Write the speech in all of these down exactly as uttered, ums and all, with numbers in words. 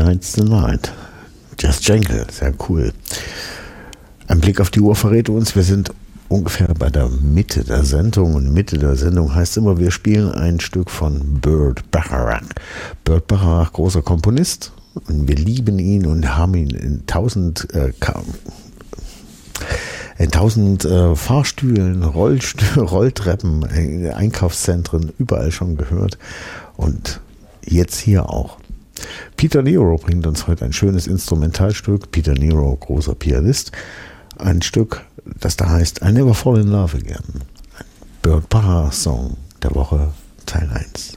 Tonight's the Night. Just Jangle, sehr cool. Ein Blick auf die Uhr verrät uns, wir sind ungefähr bei der Mitte der Sendung. Und Mitte der Sendung heißt immer, wir spielen ein Stück von Burt Bacharach. Burt Bacharach, großer Komponist. Und wir lieben ihn und haben ihn in tausend, äh, in tausend äh, Fahrstühlen, Rollstü- Rolltreppen, äh, Einkaufszentren, überall schon gehört. Und jetzt hier auch. Peter Nero bringt uns heute ein schönes Instrumentalstück. Peter Nero, großer Pianist. Ein Stück, das da heißt I Never Fall in Love Again. Ein Burt Bacharach Song der Woche, Teil eins.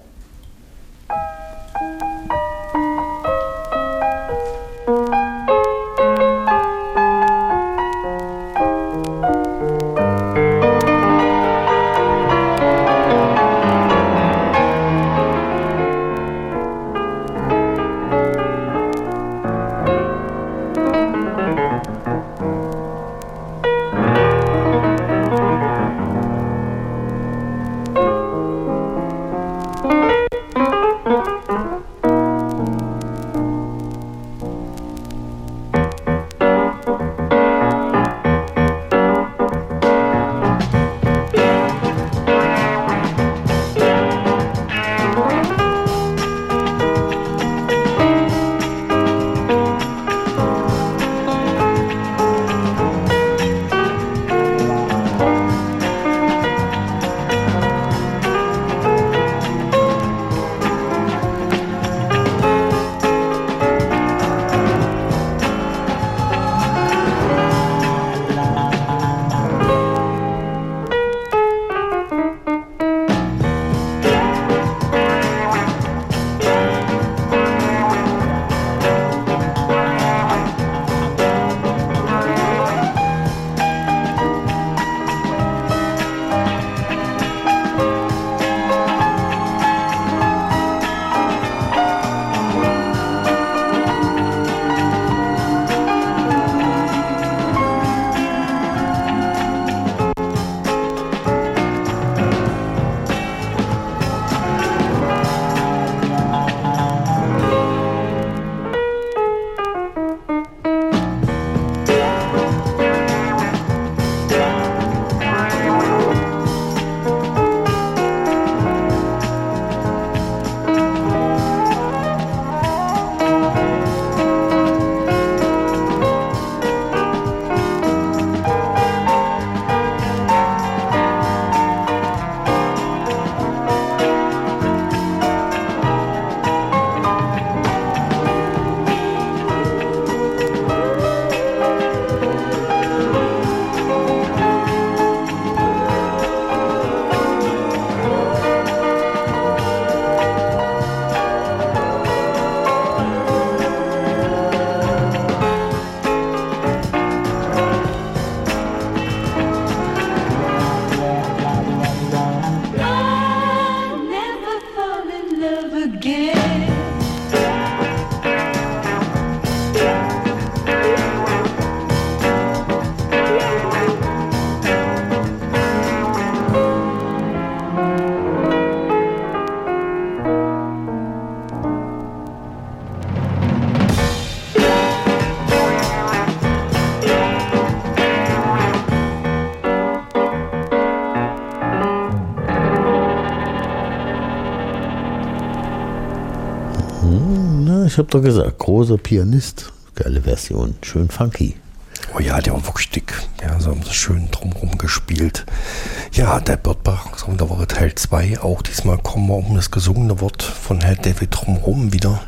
Ich habe doch gesagt, großer Pianist, geile Version, schön funky. Oh ja, der war wirklich dick. Ja, so haben sie schön drumherum gespielt. Ja, der Burt Bacharach Song der Woche Teil zwei. Auch diesmal kommen wir um das gesungene Wort von Herr David drumherum wieder.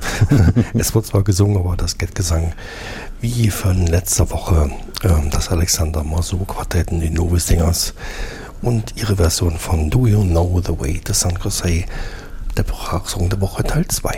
Es wird zwar gesungen, aber das Gesang wie von letzter Woche ähm, das Alexander Marceau Quartett und die Novice Singers und ihre Version von Do You Know the Way to San Jose, der Bacharach Song der Woche Teil zwei.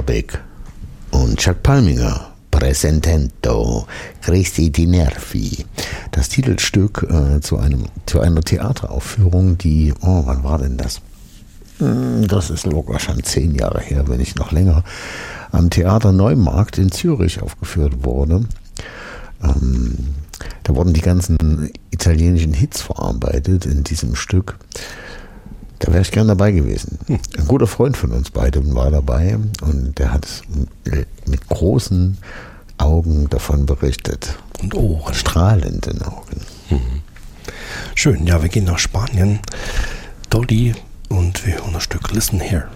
Topic und Chuck Palminger. Presentento Cristi di Nervi. Das Titelstück äh, zu, einem, zu einer Theateraufführung, die, oh, wann war denn das? Das ist locker schon zehn Jahre her, wenn nicht noch länger, am Theater Neumarkt in Zürich aufgeführt wurde. Ähm, da wurden die ganzen italienischen Hits verarbeitet in diesem Stück. Da wäre ich gern dabei gewesen. Ein guter Freund von uns beiden war dabei und der hat mit großen Augen davon berichtet. Und Ohren. Strahlenden Augen. Mhm. Schön, ja, wir gehen nach Spanien. Dolly und wir hören das Stück Listen Here.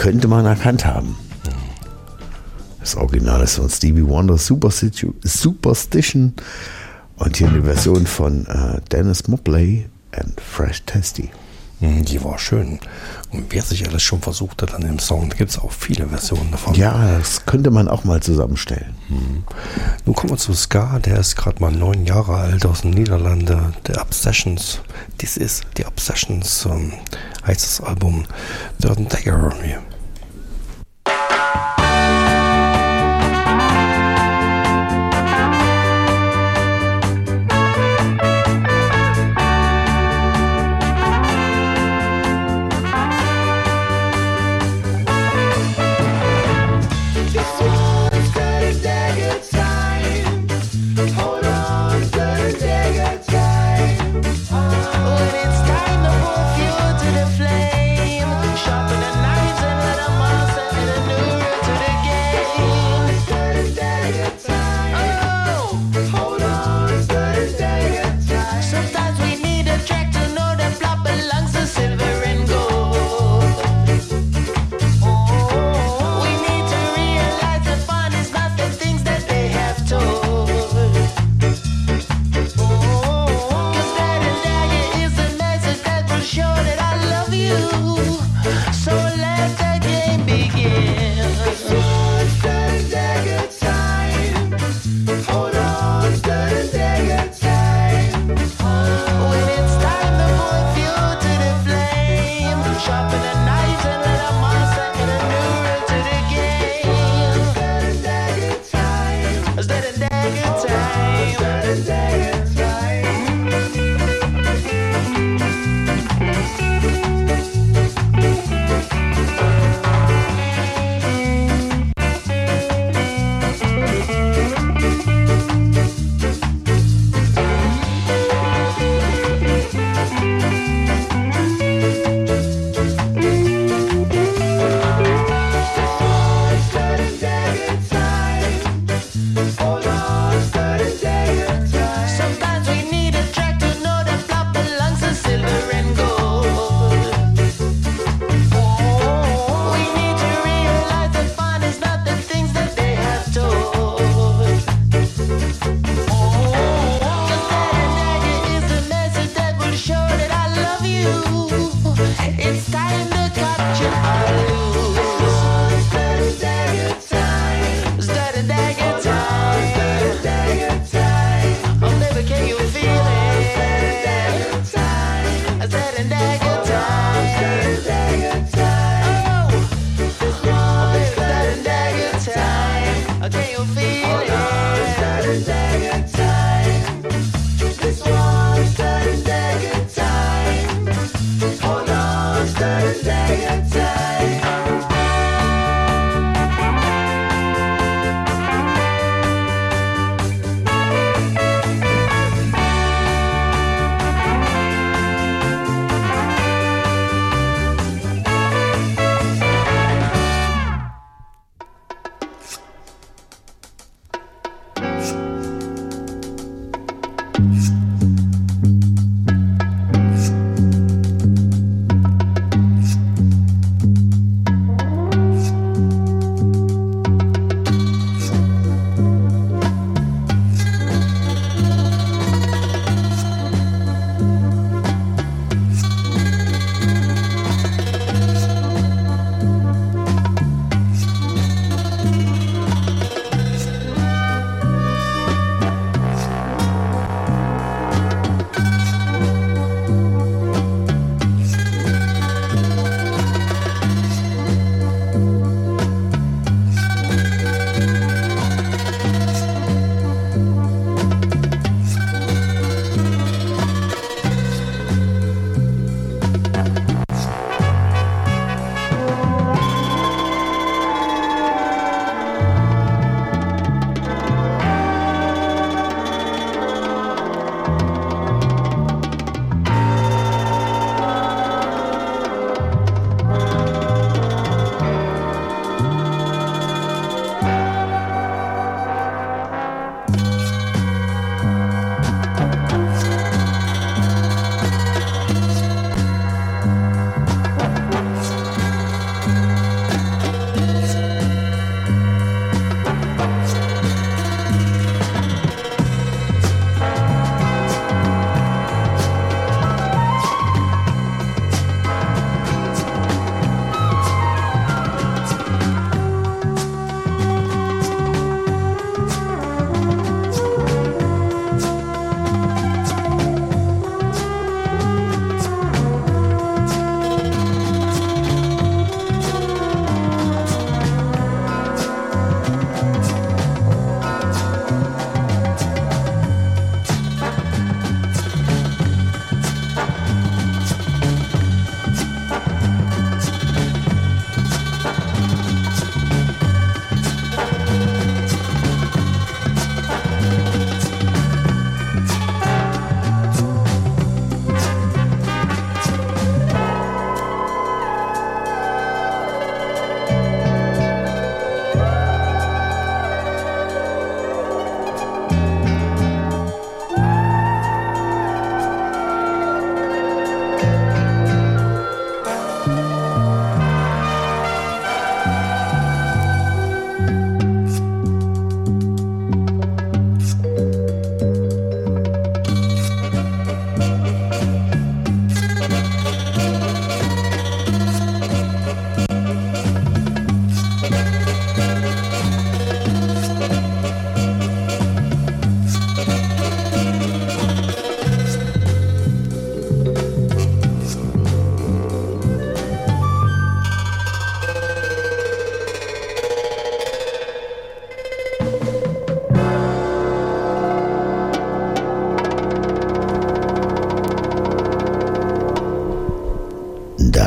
könnte man erkannt haben. Das Original ist von Stevie Wonder, Superstition, Superstition. Und hier eine Version von äh, Dennis Mobley and Fresh Tasty. Die war schön. Und wer sich alles schon versucht hat an dem Song, da gibt es auch viele Versionen davon. Ja, das könnte man auch mal zusammenstellen. Mhm. Nun kommen wir zu Ska, der ist gerade mal neun Jahre alt, aus den Niederlanden, der Obsessions. Dies ist die Obsessions, ähm, heißt das Album Third Dagger. When it's time to pull fuel to the flame, sharpen the knives and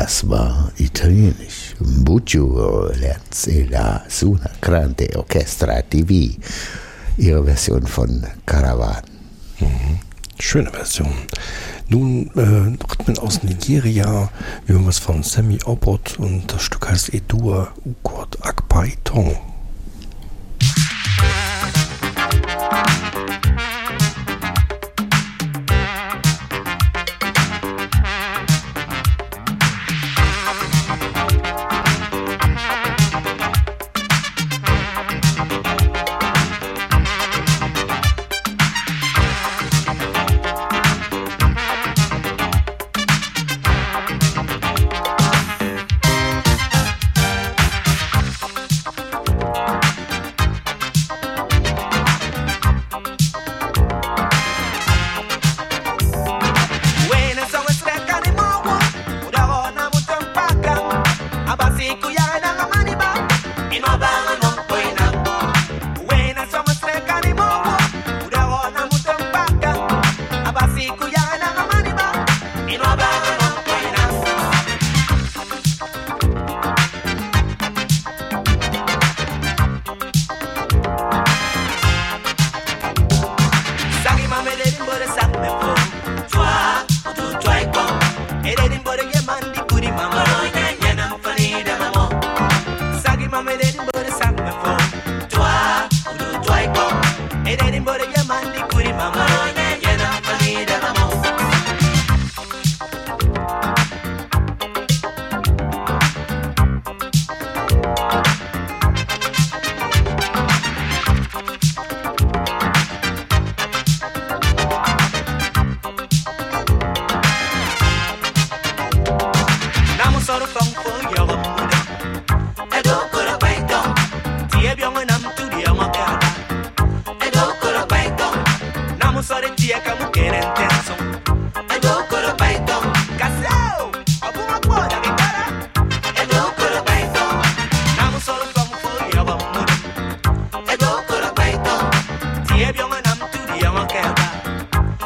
Das war italienisch. Buongiorno, la Suna Grande Orchestra T V. Ihre Version von Caravan. Mhm. Schöne Version. Nun äh, Rhythmen aus Nigeria. Wir hören was von Sammy Obot und das Stück heißt Edua Ukot Akpaitong.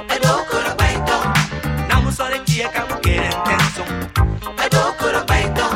Namu sore tie kamu kere tenso. Edo kura baito.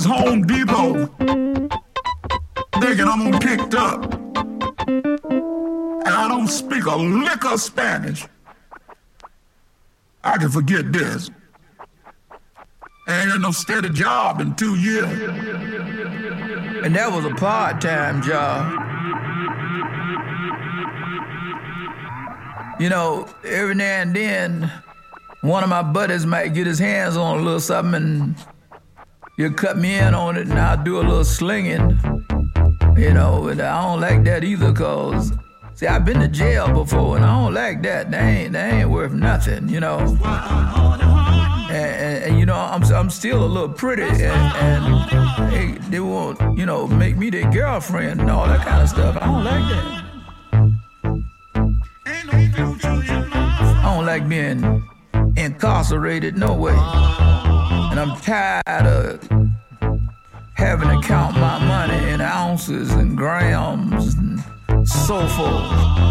this Home Depot thinking I'm gonna picked up. And I don't speak a lick of Spanish. I can forget this. I ain't had no steady job in two years. And that was a part-time job. You know, every now and then, one of my buddies might get his hands on a little something and he'll cut me in on it and I'll do a little slinging. You know, and I don't like that either, cause see, I've been to jail before and I don't like that. They ain't, they ain't worth nothing, you know. And, and, and you know, I'm I'm still a little pretty, and, and they, they won't, you know, make me their girlfriend and all that kind of stuff. I don't like that. I don't like being incarcerated, no way. And I'm tired of having to count my money in ounces and grams and so forth.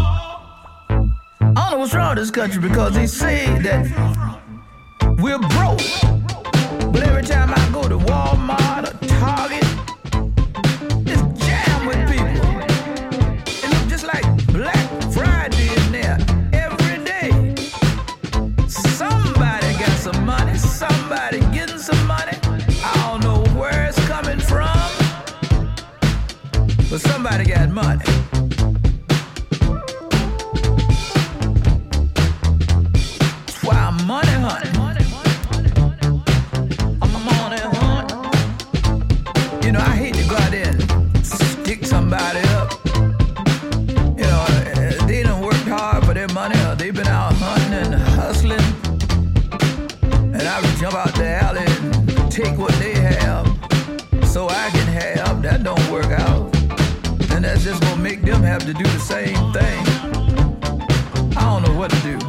I don't know what's wrong with this country because they say that we're broke. But every time I go to Walmart or Target, it's jammed with people. It looks just like Black Friday in there every day. Somebody got some money, somebody getting some money. I don't know where it's coming from, but somebody got money. That's why I'm money hunting. You know, I hate to go out there and stick somebody up. You know, they done worked hard for their money, or they've been out hunting and hustling. And I would jump out the alley and take what they have so I can have. That don't work out. And that's just gonna make them have to do the same thing. I don't know what to do.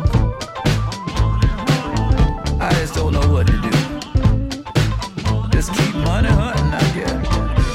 I just don't know what to do. Just keep money hunting, I guess.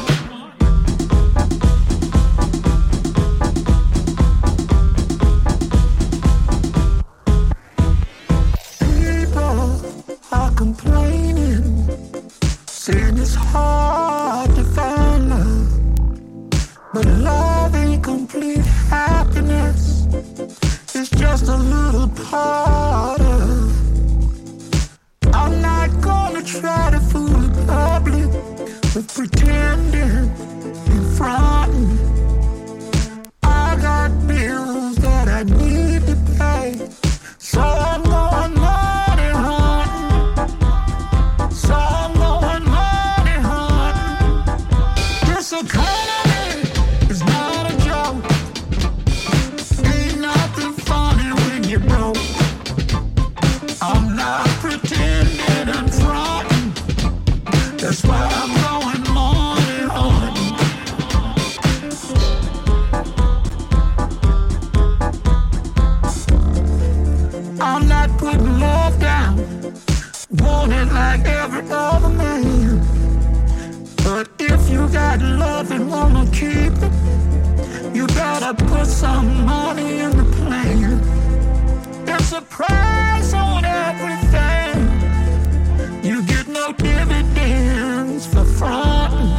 Complaining, saying it's hard to find love, but love ain't complete happiness. It's just a little part of. I'm not gonna try to fool the public with pretending and fronting. I got bills that I need to pay, so I'm going money hunting. So I'm going money hunting. This economy is not a joke. Ain't nothing funny when you're broke. I'm not pretending and fronting. That's why I'm going money hunting. I'm not putting love down, want it like every other man. But if you got love and wanna keep it, you gotta put some money in the plan. There's a price on everything. You get no dividends for fronting.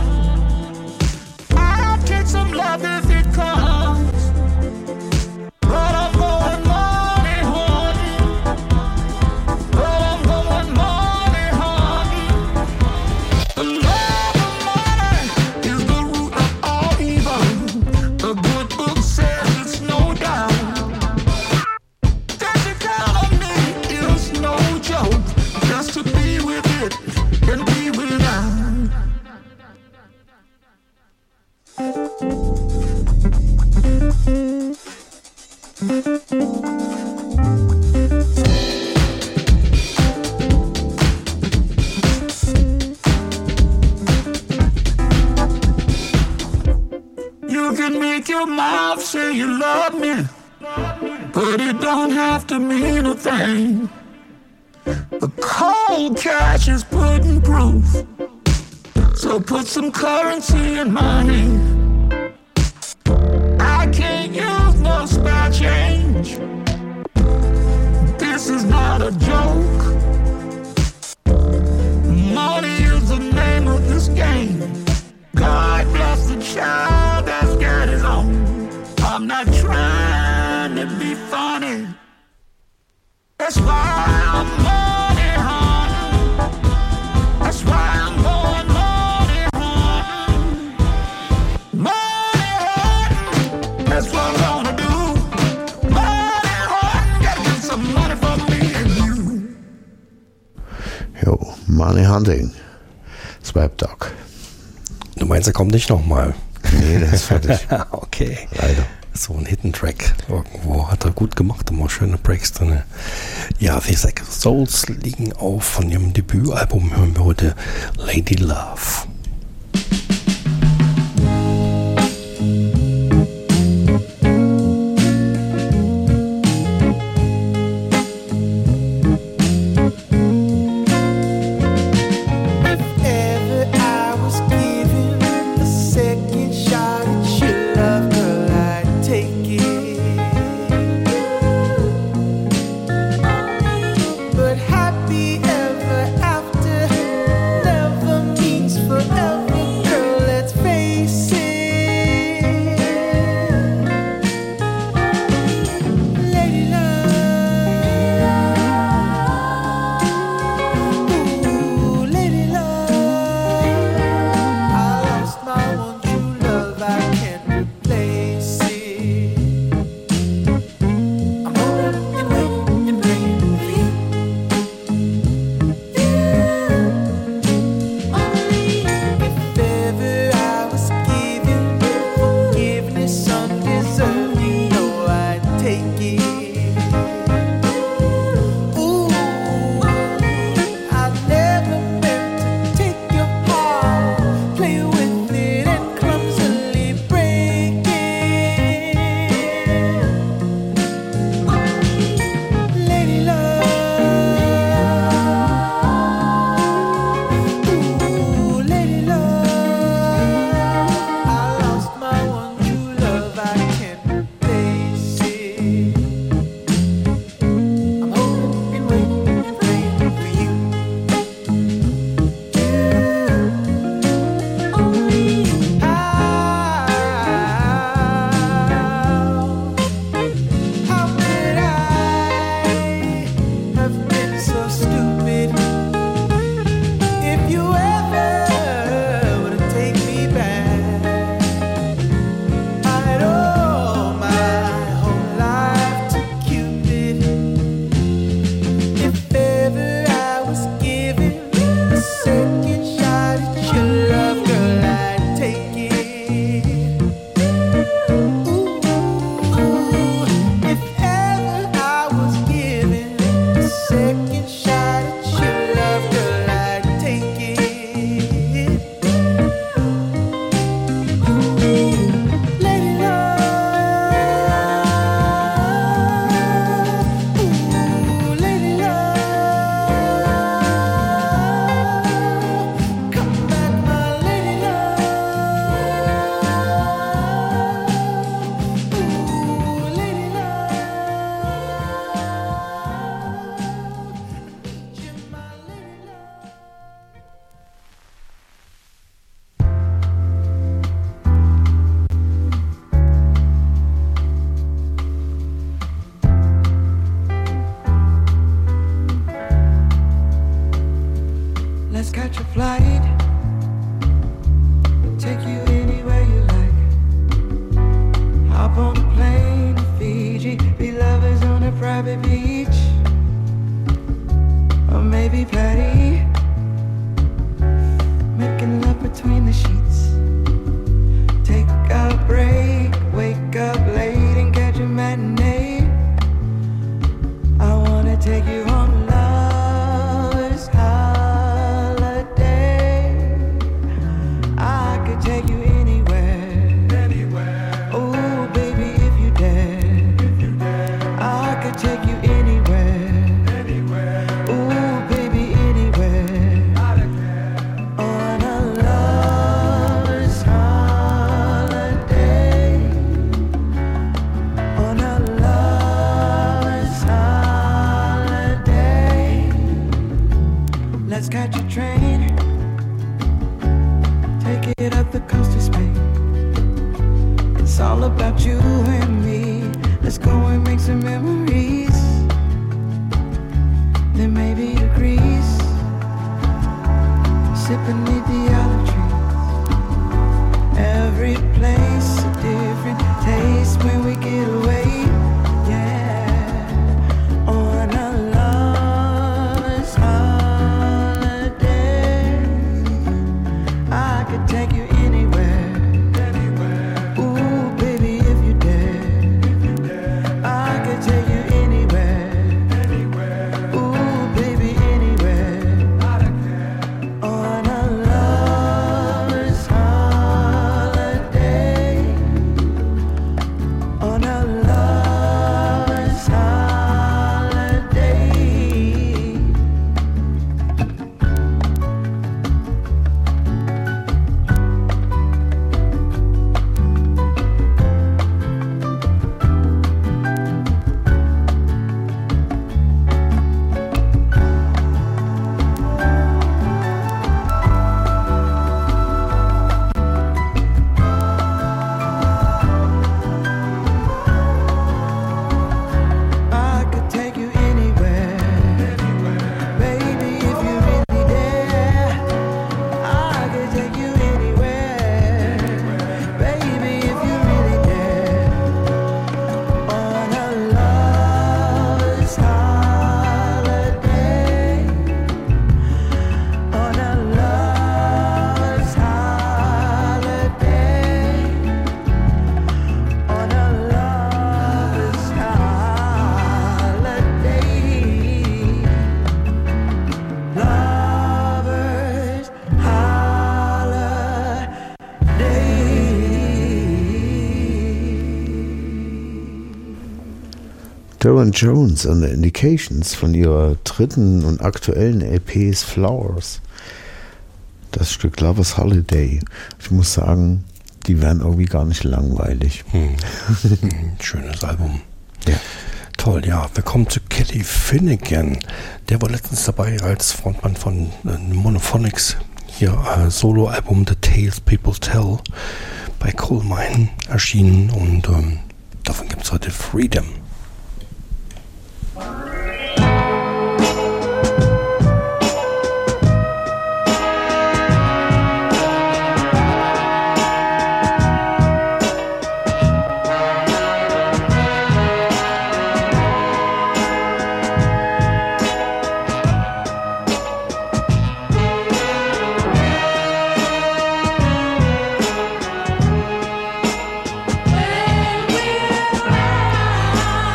I'll take some love if it comes, but I'm going money hunting. But I'm going money hunting. The love of money is the root of all evil. The good book says it's no doubt. This economy is no joke. Just to be with it and be without. You can make your mouth say you love me, but it don't have to mean a thing. The cold cash is putting proof, so put some currency in my hand. I can't use no spare change. This is not a joke. Money is the name of this game. That's why I'm money hunting. That's why I'm going money hunting. Money hunting. That's what I'm gonna do. Money hunting. Gotta get some money for me and you. Jo, Money Hunting. Swap Dog. Du meinst, er kommt nicht nochmal? Nee, der ist fertig. Okay. Leider. So ein Hidden Track. Irgendwo hat er gut gemacht, immer schöne Breaks drin. Ja, The Sex Souls liegen auf von ihrem Debütalbum. Hören wir heute Lady Love. about you and me. Let's go and make some memories. there may be degrees, sipping neath the olive trees. Every place a different taste when we get away. Darren Jones und The Indications von ihrer dritten und aktuellen L P Flowers. Das Stück Lover's Holiday. Ich muss sagen, die werden irgendwie gar nicht langweilig. Hm. Schönes Album. Ja. Toll, ja. Wir kommen zu Kelly Finnegan. Der war letztens dabei als Frontmann von äh, Monophonics. Hier äh, Solo-Album The Tales People Tell bei Coal Mine erschienen und ähm, davon gibt es heute Freedom. When we're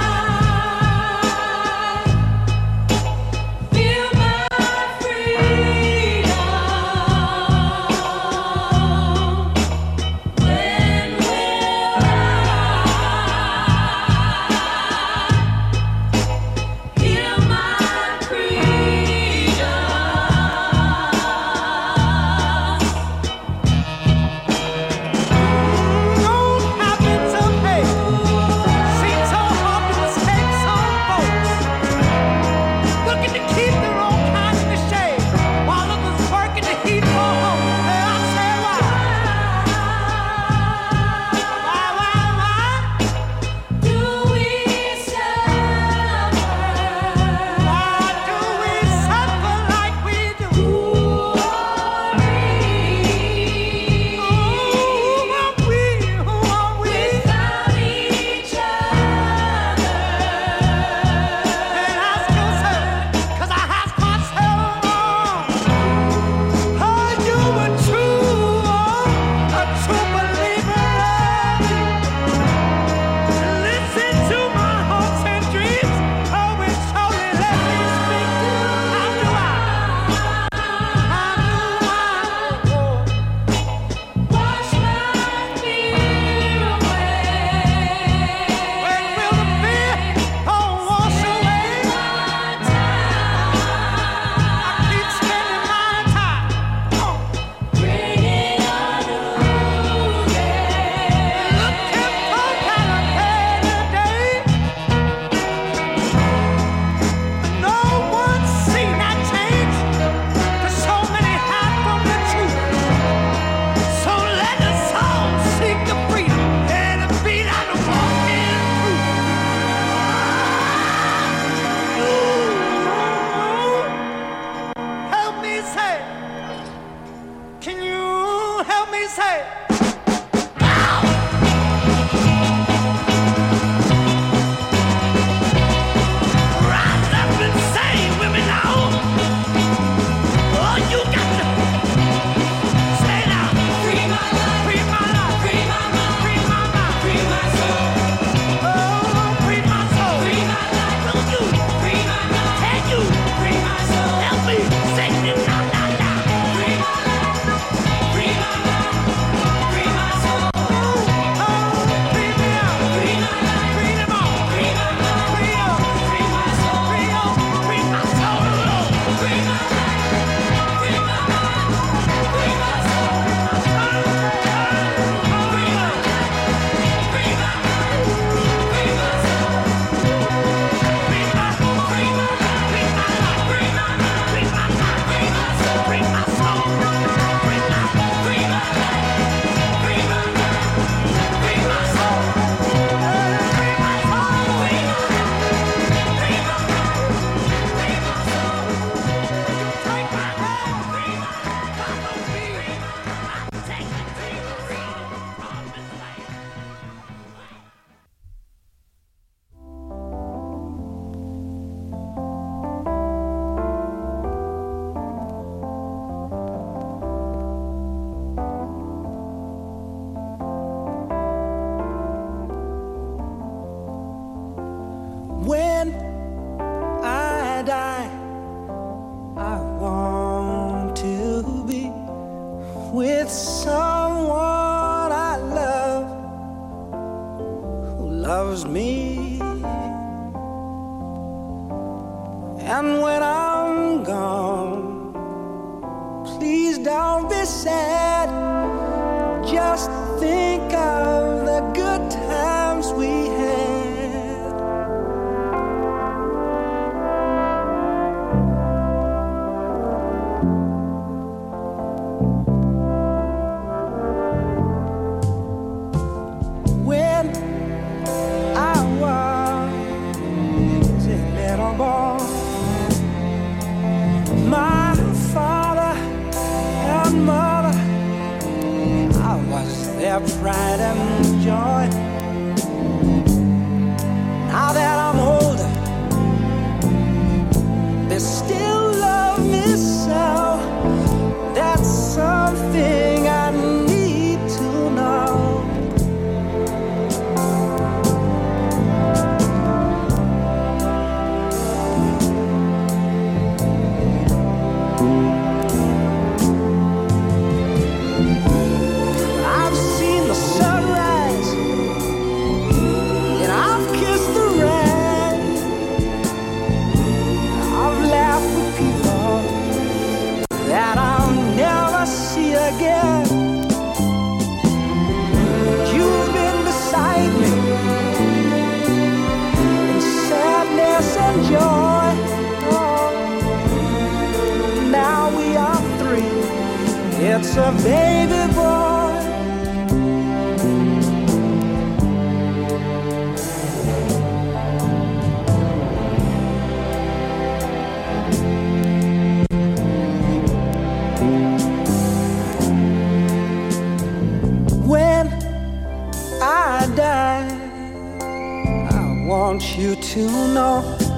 loves me. And when I'm gone, please don't be sad. Just think of the good times we had. When I was a little boy, my father and mother, I was their pride and joy. Now that I'm older, they still love me so. That's something I need to know. I've seen the sunrise and I've kissed the rain. I've laughed with people that I'll never see again. You've been beside me in sadness and joy. Oh, now we are three. It's a baby boy. When I die, I want you to know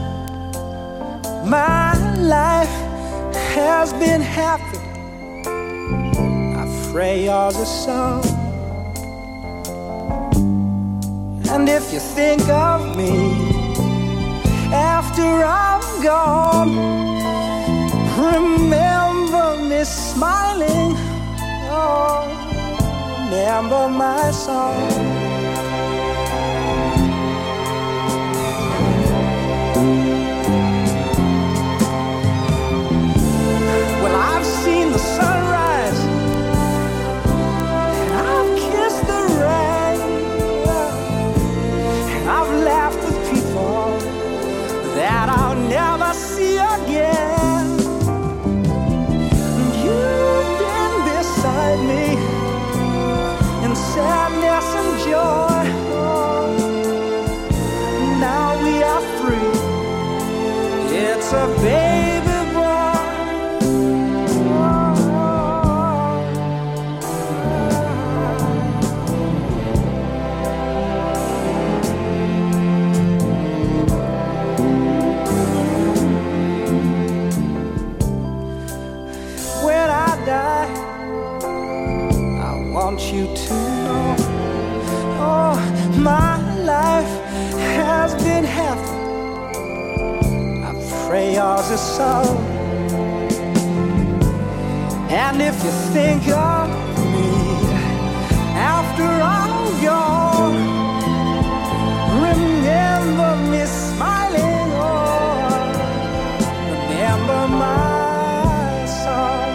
my life has been happy. I pray yours is so. And if you think of me after I'm gone, remember me smiling. Oh, remember my song. Well, I've seen the sunrise and I've kissed the rain, and I've laughed with people that I'll never see again. You've been beside me in sadness and joy. Oh, now we are free. It's a baby boy. When I die, I want you to know, oh, my life has been happy. I pray yours is so. And if you think of me after I'm gone, remember me smiling. Oh, remember my song.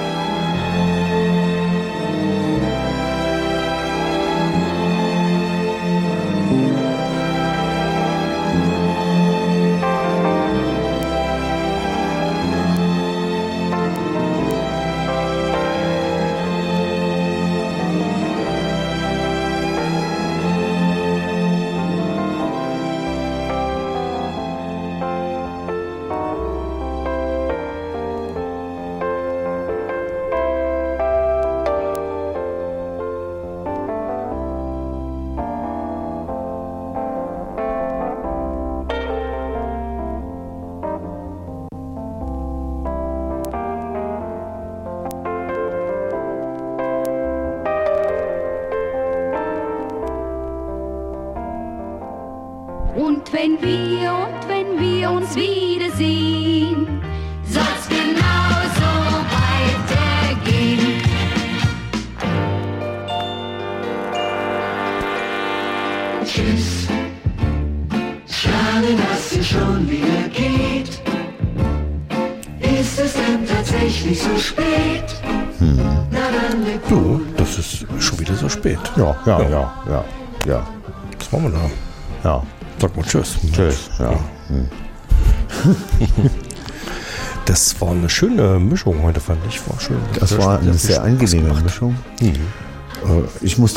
Und wenn wir, und wenn wir uns wiedersehen, soll's genauso weitergehen. Tschüss. schon wieder geht. Ist es denn tatsächlich so spät? Hm. Na dann leb Du, wohl. das ist schon wieder so spät. Ja, ja, ja, ja, ja, Was machen wir da? ja. Sag mal Tschüss. Tschüss. Ja. Hm. Das war eine schöne Mischung heute, fand ich. War schön. Das war eine sehr Spaß angenehme gemacht. Mischung. Mhm. Äh, Ich muss